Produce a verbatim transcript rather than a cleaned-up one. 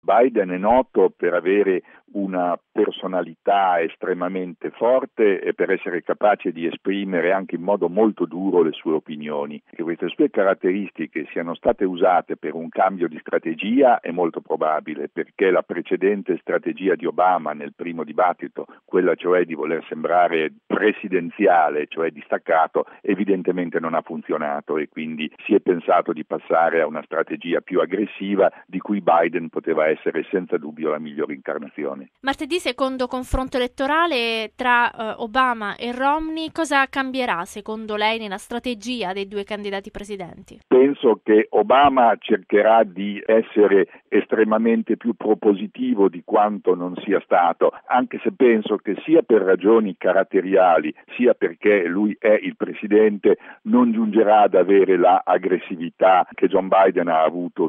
Biden è noto per avere una personalità estremamente forte e per essere capace di esprimere anche in modo molto duro le sue opinioni. Che queste sue caratteristiche siano state usate per un cambio di strategia è molto probabile, perché la precedente strategia di Obama nel primo dibattito, quella cioè di voler sembrare presidenziale, cioè distaccato, evidentemente non ha funzionato e quindi si è pensato di passare a una strategia più aggressiva di cui Biden poteva essere senza dubbio la migliore incarnazione. Martedì, secondo confronto elettorale tra eh, Obama e Romney, cosa cambierà secondo lei nella strategia dei due candidati presidenti? Penso che Obama cercherà di essere estremamente più propositivo di quanto non sia stato, anche se penso che sia per ragioni caratteriali, sia perché lui è il presidente, non giungerà ad avere la aggressività che John Biden ha avuto